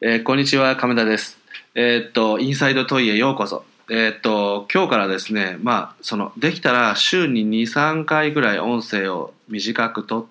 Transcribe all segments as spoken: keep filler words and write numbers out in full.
えーこんにちは、亀田です。えーっと、インサイドトイへようこそ。えーっと、今日からですね、まあ、その、できたら週にに、さんかいぐらい音声を短く取って、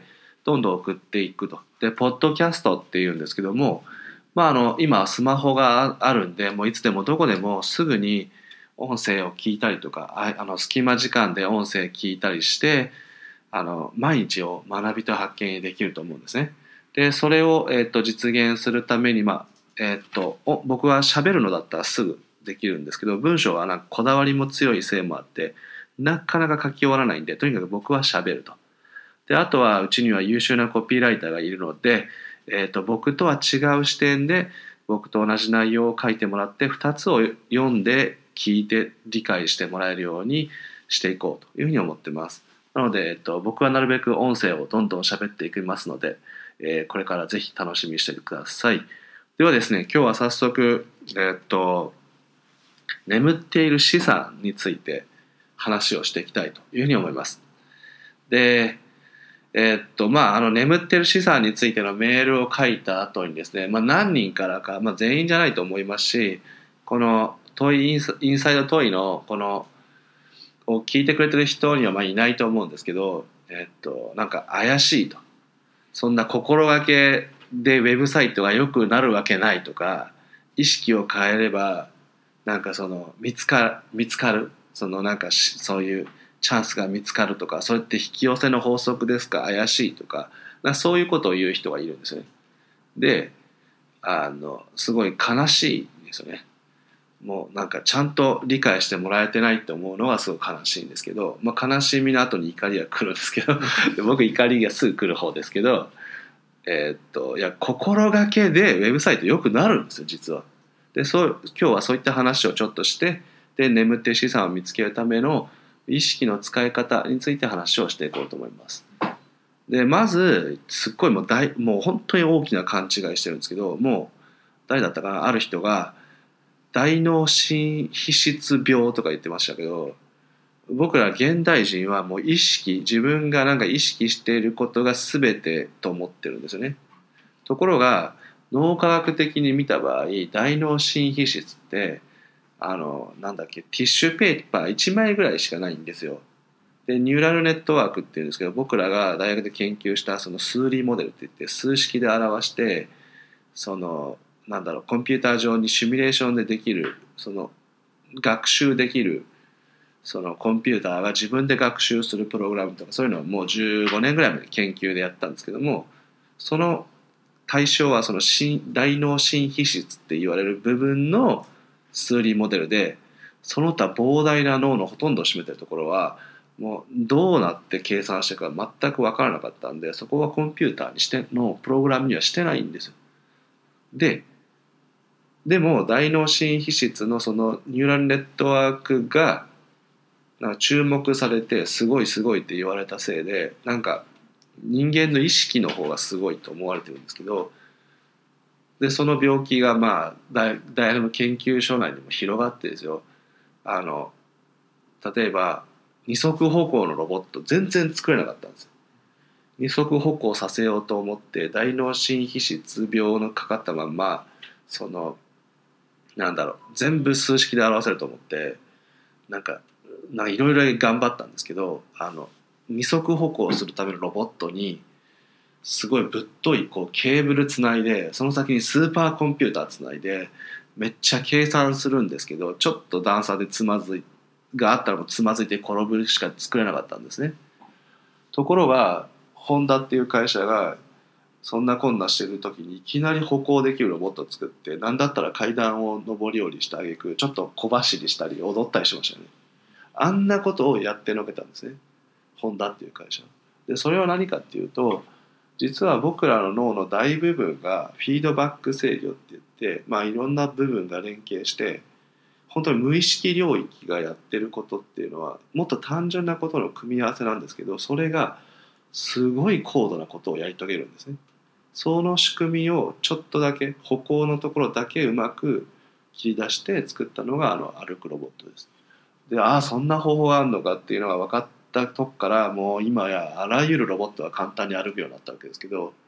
どんどん送っていくと。で、ポッドキャストっていうんですけども、まあ、あの、今、スマホがああるんで、もういつでもどこでもすぐに音声を聞いたりとか、ああの、隙間時間で音声聞いたりして、あの毎日を学びと発見できると思うんですね。でそれを、えー、と実現するために、まあえー、とお僕は喋るのだったらすぐできるんですけど、文章はなんかこだわりも強いせいもあってなかなか書き終わらないんで、とにかく僕は喋ると。であとはうちには優秀なコピーライターがいるので、えー、と僕とは違う視点で僕と同じ内容を書いてもらって、ふたつを読んで聞いて理解してもらえるようにしていこうというふうに思ってます。なので、えっと、僕はなるべく音声をどんどん喋っていきますので、えーこれからぜひ楽しみにしていてください。ではですね、今日は早速、えっと、眠っている資産について話をしていきたいというふうに思います。で、えっと、まあ、あの、眠っている資産についてのメールを書いた後にですね、まあ、何人からか、まあ、全員じゃないと思いますし、この問いインサ、インサイド問いのこのを聞いてくれてる人にはまあいないと思うんですけど、えっと、なんか怪しいと。そんな心がけでウェブサイトが良くなるわけないとか、意識を変えれば、なんかその見つか見つかる、そのなんかしそういうチャンスが見つかるとか、それって引き寄せの法則ですか、怪しいとか、なんかそういうことを言う人がいるんですよね。で、あの、すごい悲しいんですよね。もうなんかちゃんと理解してもらえてないって思うのはすごく悲しいんですけど、まあ、悲しみの後に怒りが来るんですけどで僕怒りがすぐ来る方ですけど、えーっといや心がけでウェブサイト良くなるんですよ実は。でそう今日はそういった話をちょっとして、で眠っている資産を見つけるための意識の使い方について話をしていこうと思います。でまずすっごいもう大もう本当に大きな勘違いしてるんですけど、もう誰だったかな、ある人が大脳新皮質病とか言ってましたけど、僕ら現代人はもう意識自分がなんか意識していることが全てと思ってるんですよね。ところが脳科学的に見た場合、大脳新皮質ってあのなんだっけティッシュペーパーいちまいぐらいしかないんですよ。でニューラルネットワークっていうんですけど、僕らが大学で研究したその数理モデルって言って数式で表して、そのなんだろうコンピューター上にシミュレーションでできる、その学習できる、そのコンピューターが自分で学習するプログラムとか、そういうのをもうじゅうごねんぐらいまで研究でやったんですけども、その対象はその大脳新皮質って言われる部分の数理モデルで、その他膨大な脳のほとんどを占めてるところはもうどうなって計算してるか全く分からなかったんで、そこはコンピューターにしてのプログラムにはしてないんですよ。ででも大脳新皮質のそのニューラルネットワークがなんか注目されてすごいすごいって言われたせいで、なんか人間の意識の方がすごいと思われてるんですけど、でその病気がまあ大大学の研究所内にも広がってですよ、あの例えば二足歩行のロボット全然作れなかったんですよ。二足歩行させようと思って大脳新皮質病のかかったまんま、そのなんだろう全部数式で表せると思って、なんかいろいろ頑張ったんですけど、あの二足歩行するためのロボットにすごいぶっといこうケーブルつないで、その先にスーパーコンピューターつないでめっちゃ計算するんですけど、ちょっと段差でつまずいがあったらもうつまずいて転ぶしか作れなかったんですね。ところがホンダっていう会社がそんなこんなしてる時にいきなり歩行できるロボットを作って、なんだったら階段を上り下りしてあげくちょっと小走りしたり踊ったりしましたよね。あんなことをやってのけたんですね、ホンダっていう会社で。それは何かっていうと、実は僕らの脳の大部分がフィードバック制御って言って、まあ、いろんな部分が連携して本当に無意識領域がやってることっていうのはもっと単純なことの組み合わせなんですけど、それがすごい高度なことをやり遂げるんですね。その仕組みをちょっとだけ歩行のところだけうまく切り出して作ったのがあの歩くロボットです。で、ああそんな方法があるのかっていうのが分かったとこから、もう今やあらゆるロボットは簡単に歩くようになったわけですけど、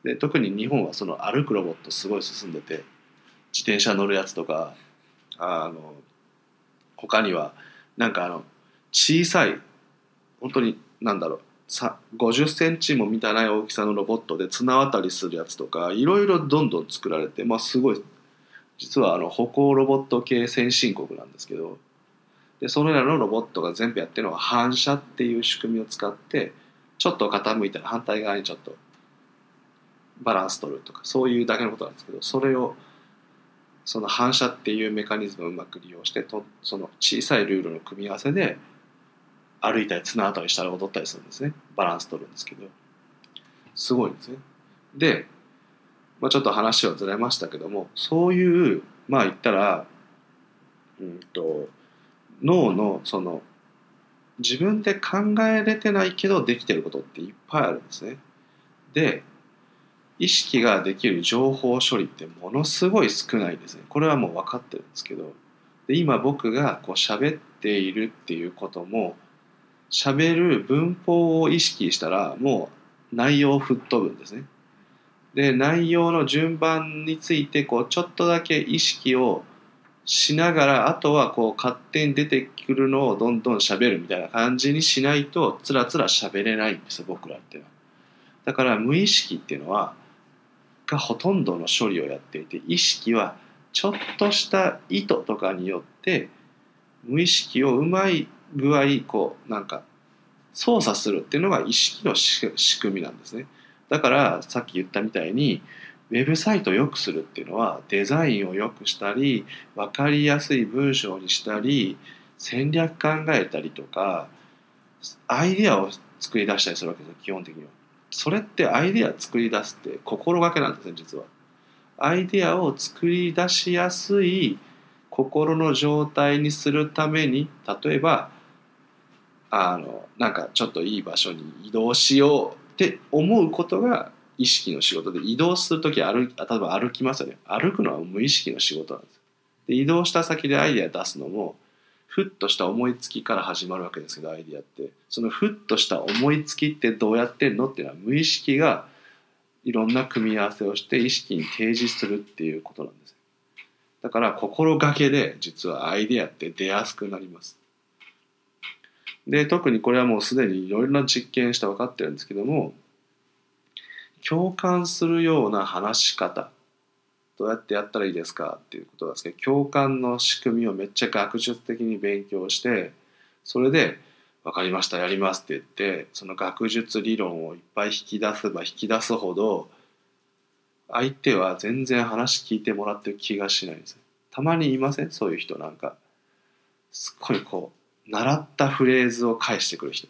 で特に日本はその歩くロボットすごい進んでて、自転車乗るやつとか、あの他にはなんかあの小さい、本当になんだろうさごじゅっセンチも満たない大きさのロボットで綱渡りするやつとか、いろいろどんどん作られて、まあ、すごい実はあの歩行ロボット系先進国なんですけど、でそれらのロボットが全部やってるのは反射っていう仕組みを使って、ちょっと傾いたら反対側にちょっとバランス取るとか、そういうだけのことなんですけど、それをその反射っていうメカニズムをうまく利用してと、その小さいルールの組み合わせで歩いたり綱渡りしたり踊ったりするんですね。バランス取るんですけど、すごいんですね。で、まあ、ちょっと話をずれましたけども、そういうまあ言ったら、うんと脳のその自分で考えれてないけどできてることっていっぱいあるんですね。で、意識ができる情報処理ってものすごい少ないですね。これはもう分かってるんですけど、で今僕がこう喋っているっていうことも、喋る文法を意識したらもう内容を吹っ飛ぶんですね。で内容の順番についてこうちょっとだけ意識をしながら、あとはこう勝手に出てくるのをどんどん喋るみたいな感じにしないとつらつら喋れないんですよ、僕らっていうのは。だから無意識っていうのはがほとんどの処理をやっていて、意識はちょっとした意図とかによって無意識をうまい具合こうなんか操作するっていうのが意識の仕組みなんですね。だからさっき言ったみたいにウェブサイトを良くするっていうのは、デザインを良くしたり分かりやすい文章にしたり戦略考えたりとかアイデアを作り出したりするわけですよ、基本的には。それってアイデア作り出すって心がけなんですね、実は。アイデアを作り出しやすい心の状態にするために、例えばあのなんかちょっといい場所に移動しようって思うことが意識の仕事で、移動するとき歩き、例えば歩きますよね。歩くのは無意識の仕事なんです。で移動した先でアイデア出すのもふっとした思いつきから始まるわけですけど、アイデアってそのふっとした思いつきってどうやってんのっていうのは、無意識がいろんな組み合わせをして意識に提示するっていうことなんです。だから心がけで実はアイデアって出やすくなります。で特にこれはもうすでにいろいろな実験して分かってるんですけども、共感するような話し方どうやってやったらいいですかっていうことなんですけど、共感の仕組みをめっちゃ学術的に勉強して、それで分かりましたやりますって言って、その学術理論をいっぱい引き出せば引き出すほど相手は全然話聞いてもらってる気がしないんですよ。たまにいません？そういう人、なんかすっごいこう習ったフレーズを返してくる人って、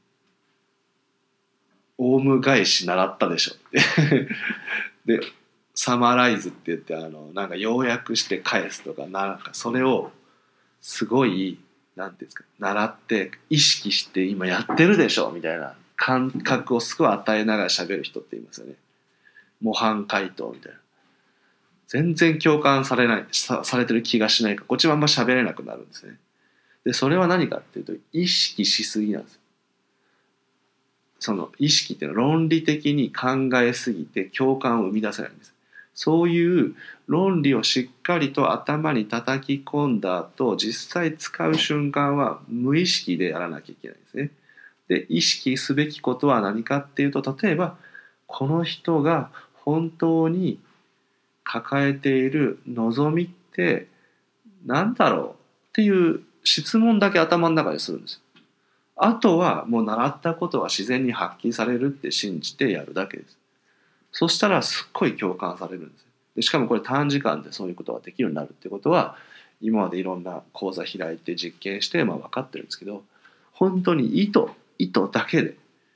オウム返し習ったでしょってでサマライズって言って、あのなんか要約して返すとか、なんかそれをすごいなんていうんですか、習って意識して今やってるでしょみたいな感覚をすごい与えながら喋る人っていますよね。模範解答みたいな。全然共感されない さ, されてる気がしないから、こっちもあんま喋れなくなるんですね。でそれは何かっていうと、意識しすぎなんですよ。その意識っていうのは論理的に考えすぎて共感を生み出せないんです。そういう論理をしっかりと頭に叩き込んだ後、実際使う瞬間は無意識でやらなきゃいけないんですね。で意識すべきことは何かっていうと、例えばこの人が本当に抱えている望みって何だろうっていう質問だけ頭の中でするんですよ。あとはもう習ったことは自然に発揮されるって信じてやるだけです。そしたらすっごい共感されるんです。でしかもこれ短時間でそういうことができるようになるってことは、今までいろんな講座開いて実験してまあ分かってるんですけど、本当に意図意図だけで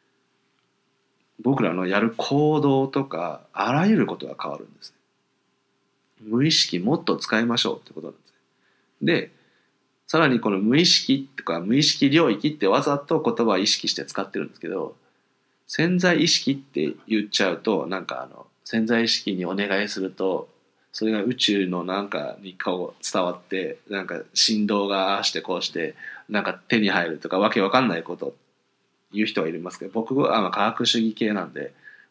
僕らのやる行動とかあらゆることが変わるんです。無意識もっと使いましょうってことなんです。でさらにこの無意識とか無意識領域ってわざと言葉を意識して使ってるんですけど、潜在意識って言っちゃうと、なんかあの潜在意識にお願いするとそれが宇宙のなんかにこう伝わって、なんか振動がああしてこうしてなんか手に入るとかわけわかんないこと言う人がいますけど、僕はあの科学主義系なんで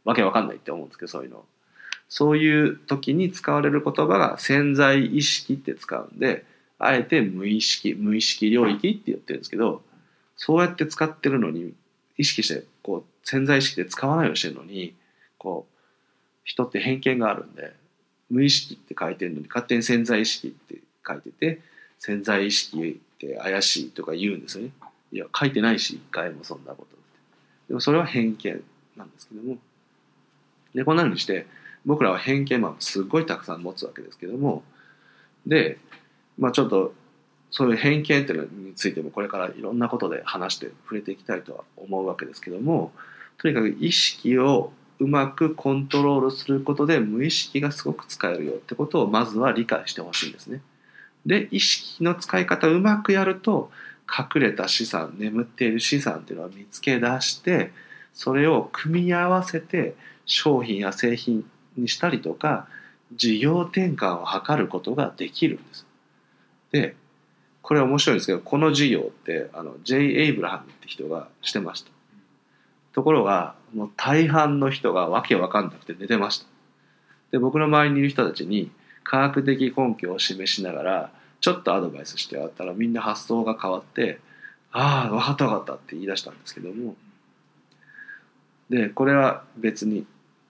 わけわかんないって思うんですけど、そういうのそういう時に使われる言葉が潜在意識って使うんで、あえて無意識無意識領域って言ってるんですけど、そうやって使ってるのに意識してこう潜在意識で使わないようにしてるのに、こう人って偏見があるんで、無意識って書いてるのに勝手に潜在意識って書いてて、潜在意識って怪しいとか言うんですよね。いや書いてないし一回もそんなこと。でもそれは偏見なんですけども、でこんなふうにして僕らは偏見もすごいたくさん持つわけですけども、で、まあ、ちょっとそういう偏見っていうのについてもこれからいろんなことで話して触れていきたいとは思うわけですけども、とにかく意識をうまくコントロールすることで無意識がすごく使えるよってことをまずは理解してほしいんですね。で意識の使い方をうまくやると、隠れた資産、眠っている資産っていうのを見つけ出して、それを組み合わせて商品や製品にしたりとか事業転換を図ることができるんです。でこれ面白いんですけど、この事業ってあの ジェイ・エイブラハムって人がしてました。ところがもう大半の人がわけわかんなくて寝てました。で僕の周りにいる人たちに科学的根拠を示しながらちょっとアドバイスしてやったら、みんな発想が変わって、ああ分かった分かったって言い出したんですけども、でこれは別に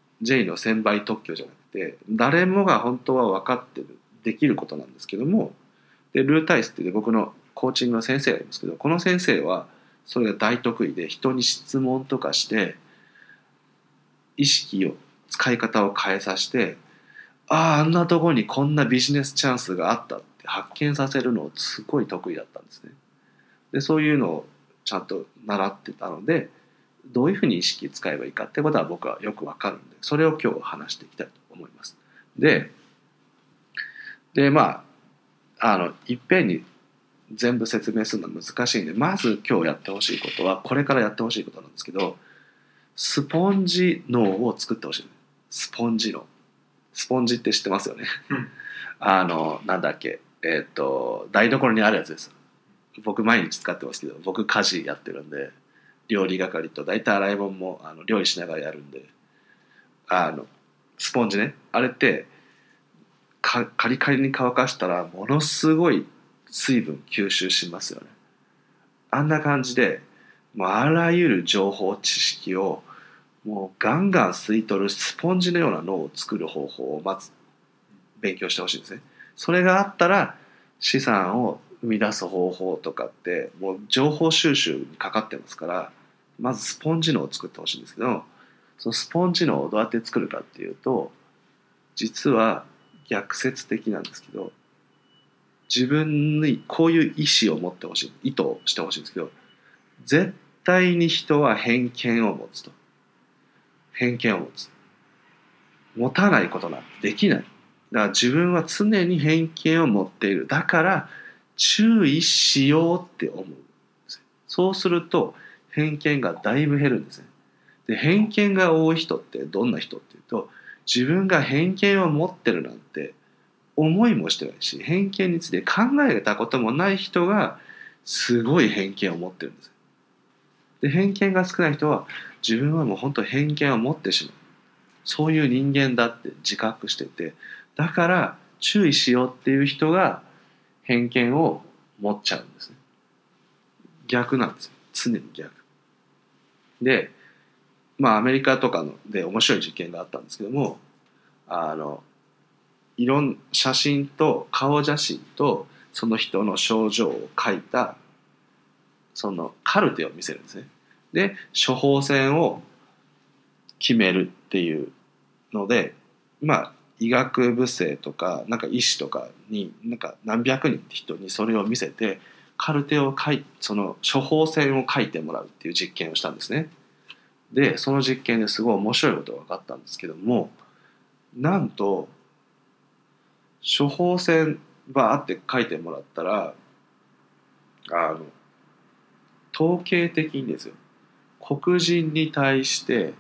J の専売特許じゃなくて、誰もが本当は分かってるできることなんですけども、でルータイスっていう僕のコーチングの先生がいますけど、この先生はそれが大得意で、人に質問とかして意識を使い方を変えさせて、あああんなところにこんなビジネスチャンスがあったって発見させるのをすごい得意だったんですね。でそういうのをちゃんと習ってたので、どういうふうに意識使えばいいかってことは僕はよくわかるんで、それを今日話していきたいと思います。ででまああのいっぺんに全部説明するのは難しいんで、まず今日やってほしいことは、これからやってほしいことなんですけど、スポンジ脳を作ってほしい。スポンジ脳、スポンジって知ってますよね、うん、あのなんだっけ、えー、っと台所にあるやつです。僕毎日使ってますけど、僕家事やってるんで、料理係と大体洗い物もあの料理しながらやるんで、あのスポンジね、あれってカリカリに乾かしたらものすごい水分吸収しますよね。あんな感じでもうあらゆる情報知識をもうガンガン吸い取るスポンジのような脳を作る方法をまず勉強してほしいんですね。それがあったら資産を生み出す方法とかってもう情報収集にかかってますから、まずスポンジ脳を作ってほしいんですけど、そのスポンジ脳をどうやって作るかっていうと、実は逆説的なんですけど、自分にこういう意思を持ってほしい、意図をしてほしいんですけど、絶対に人は偏見を持つと。偏見を持つ。持たないことなんてできない。だから自分は常に偏見を持っている。だから注意しようって思う。そうすると偏見がだいぶ減るんですね。で、偏見が多い人ってどんな人っていうと、自分が偏見を持ってるなんて思いもしてないし、偏見について考えたこともない人がすごい偏見を持ってるんです。で、偏見が少ない人は自分はもう本当偏見を持ってしまう、そういう人間だって自覚してて、だから注意しようっていう人が偏見を持っちゃうんですね。逆なんですよ、常に逆で、まあアメリカとかので面白い実験があったんですけども、あのいろん写真と顔写真とその人の症状を書いたそのカルテを見せるんですね。で処方箋を決めるっていうので、まあ医学部生とかなんか医師とかになんか何百人って人にそれを見せて、カルテを書いその処方箋を書いてもらうっていう実験をしたんですね。でその実験ですごい面白いことが分かったんですけども、なんと処方箋バーって書いてもらったら、あの統計的にですよ、黒人に対して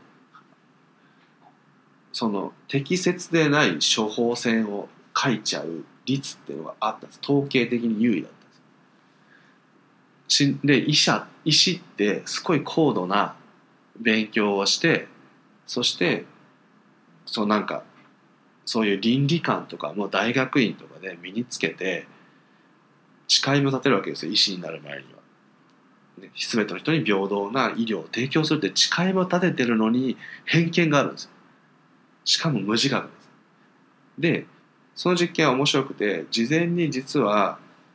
その適切でない処方箋を書いちゃう率っていうのがあったんです。統計的に優位だったんです。で医者医師ってすごい高度な勉強をしてそしてそうなんかそういう倫理観とかも大学院とかで身につけて誓いも立てるわけですよ。医師になる前には、ね、全ての人に平等な医療を提供するって誓いも立ててるのに偏見があるんですよ。しかも無自覚です。でその実験は面白くて、事前に実は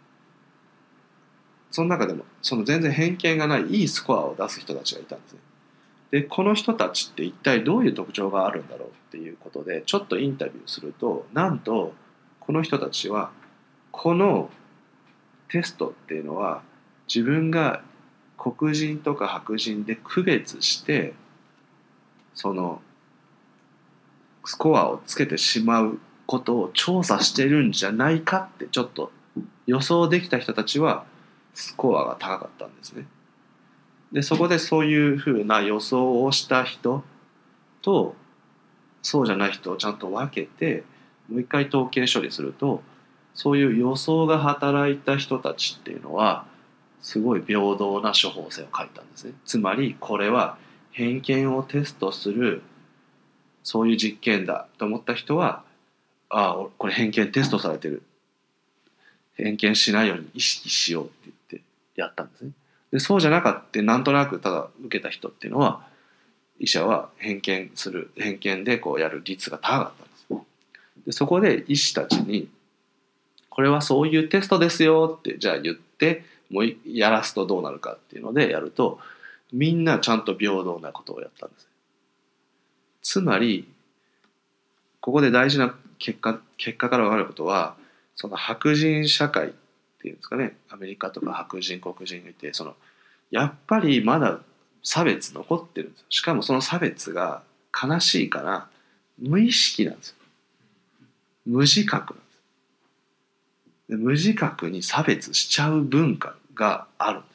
その中でもその全然偏見がないいいスコアを出す人たちがいたんですね。でこの人たちって一体どういう特徴があるんだろうっていうことでちょっとインタビューすると、なんとこの人たちはこのテストっていうのは自分が黒人とか白人で区別してそのスコアをつけてしまうことを調査してるんじゃないかってちょっと予想できた人たちはスコアが高かったんですね。でそこでそういうふうな予想をした人とそうじゃない人をちゃんと分けてもう一回統計処理すると、そういう予想が働いた人たちっていうのはすごい平等な処方箋を書いたんですね。つまりこれは偏見をテストするそういう実験だと思った人は、ああこれ偏見テストされてる、偏見しないように意識しようって言ってやったんですね。でそうじゃなかったなんとなくただ受けた人っていうのは医者は偏見する偏見でこうやる率が高かったんです。でそこで医師たちにこれはそういうテストですよってじゃあ言ってもうやらすとどうなるかっていうのでやると、みんなちゃんと平等なことをやったんです。つまりここで大事な結果結果から分かることは、その白人社会っていうんですかね、アメリカとか白人黒人がいて、そのやっぱりまだ差別残ってるんですよ。しかもその差別が悲しいから無意識なんですよ。無自覚なんです。で無自覚に差別しちゃう文化があるんです。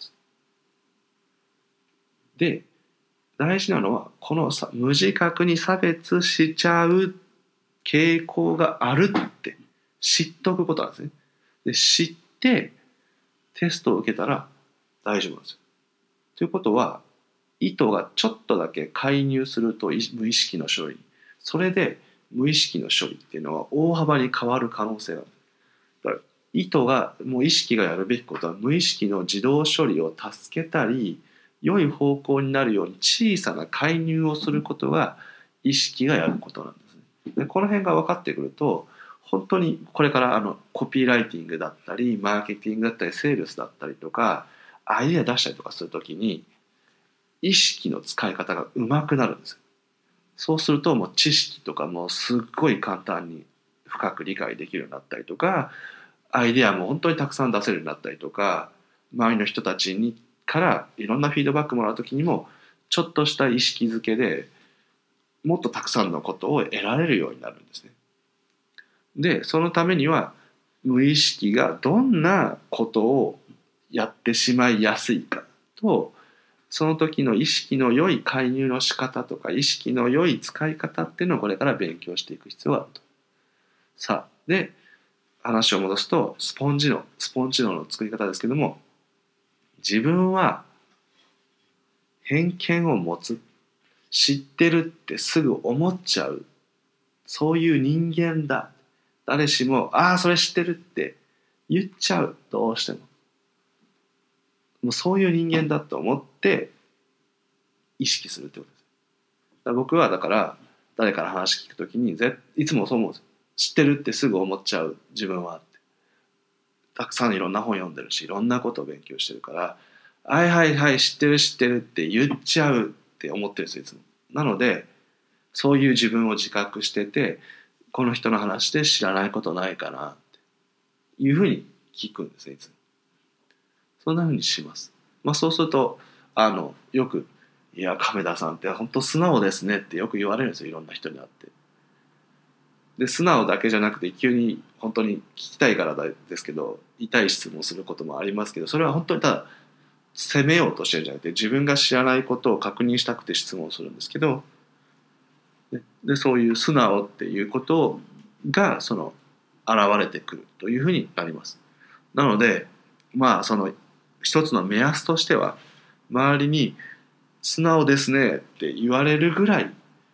で大事なのはこのさ無自覚に差別しちゃう傾向があるって知っとくことなんですね。で知ってテストを受けたら大丈夫なんですよ。ということは意図がちょっとだけ介入すると無意識の処理、それで無意識の処理っていうのは大幅に変わる可能性がある。だから意図がもう意識がやるべきことは無意識の自動処理を助けたり良い方向になるように小さな介入をすることが意識がやることなんですね。でこの辺が分かってくると本当にこれからあのコピーライティングだったりマーケティングだったりセールスだったりとかアイデア出したりとかするときに意識の使い方が上手くなるんですよ。そうするともう知識とかもすっごい簡単に深く理解できるようになったりとか、アイデアも本当にたくさん出せるようになったりとか、周りの人たちにからいろんなフィードバックもらうときにもちょっとした意識づけでもっとたくさんのことを得られるようになるんですね。でそのためには無意識がどんなことをやってしまいやすいかと、その時の意識の良い介入の仕方とか意識の良い使い方っていうのをこれから勉強していく必要があると。さあで話を戻すとスポンジ脳スポンジ脳の作り方ですけども、自分は偏見を持つ、知ってるってすぐ思っちゃう、そういう人間だ、誰しもああそれ知ってるって言っちゃう、どうしてももうそういう人間だと思って意識するってことです。だから僕はだから誰から話聞くときにぜいつもそう思うんです。知ってるってすぐ思っちゃう自分はって、たくさんいろんな本読んでるしいろんなことを勉強してるからはいはいはい知ってる知ってるって言っちゃうって思ってるんですよいつも。なのでそういう自分を自覚してて、この人の話で知らないことないかなっていうふうに聞くんですねいつも。そんなふうにします。まあそうするとあのよくいや亀田さんって本当素直ですねってよく言われるんですよ、いろんな人に会って。で素直だけじゃなくて急に本当に聞きたいからですけど痛い質問することもありますけど、それは本当にただ責めようとしてるんじゃなくて自分が知らないことを確認したくて質問するんですけど、でそういう素直っていうことがその現れてくるというふうになります。なのでまあその一つの目安としては周りに素直ですねって言われるぐらい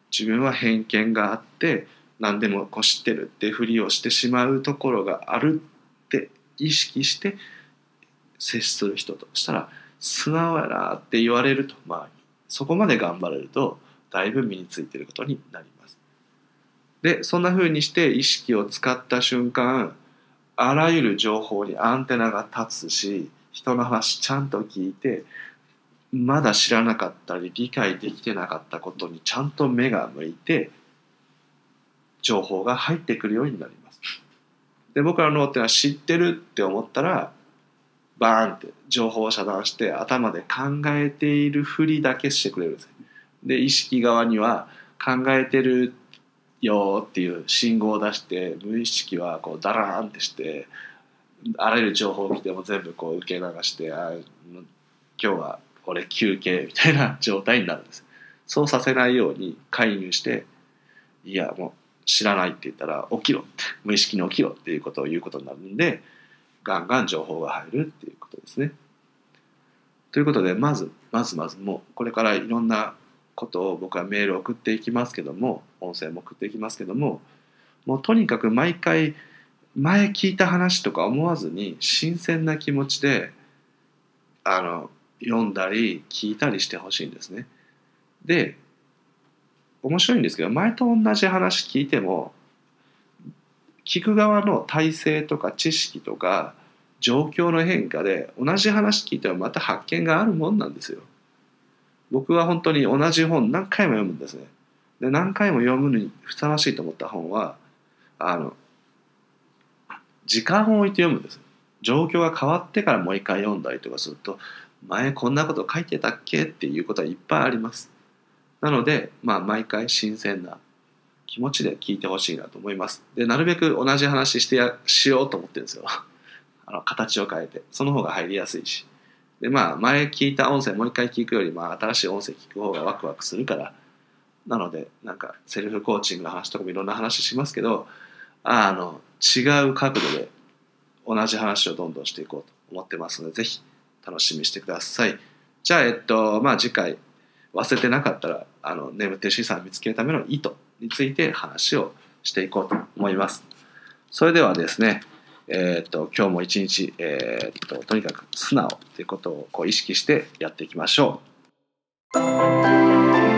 自分は偏見があって何でもこう知ってるってふりをしてしまうところがあるって意識して接する人としたら素直やなって言われると、まあそこまで頑張れるとだいぶ身についていることになります。でそんな風にして意識を使った瞬間、あらゆる情報にアンテナが立つし、人の話ちゃんと聞いて、まだ知らなかったり理解できてなかったことにちゃんと目が向いて情報が入ってくるようになります。で僕らの脳ってのは知ってるって思ったらバーンって情報を遮断して頭で考えているふりだけしてくれるんです。で意識側には考えてるよっていう信号を出して、無意識はこうダラーンってしてあらゆる情報を来ても全部こう受け流して、あ今日は俺休憩みたいな状態になるんです。そうさせないように介入して、いやもう知らないって言ったら起きろって、無意識に起きろっていうことを言うことになるんで、ガンガン情報が入るっていうことですね。ということでまずまずまずもうこれからいろんなことを僕はメールを送っていきますけども、音声も送っていきますけども、もうとにかく毎回前聞いた話とか思わずに新鮮な気持ちであの読んだり聞いたりしてほしいんですね。で面白いんですけど、前と同じ話聞いても聞く側の体制とか知識とか状況の変化で同じ話聞いてもまた発見があるもんなんですよ。僕は本当に同じ本何回も読むんですね。で何回も読むのにふさわしいと思った本はあの時間を置いて読むんです。状況が変わってからもう一回読んだりとかすると、前こんなこと書いてたっけっていうことはいっぱいあります。なので、まあ、毎回新鮮な気持ちで聞いてほしいなと思います。でなるべく同じ話してやしようと思ってるんですよ。あの形を変えて、その方が入りやすいし、でまあ前聞いた音声もう一回聞くよりまあ新しい音声聞く方がワクワクするから、なのでなんかセルフコーチングの話とかもいろんな話しますけど、あの違う角度で同じ話をどんどんしていこうと思ってますので、ぜひ楽しみにしてください。じゃあえっとまあ次回忘れてなかったらあの眠ってる資産を見つけるための意図について話をしていこうと思います。それではですね、えー、と今日も一日、えー、ととにかく素直ということをこう意識してやっていきましょう。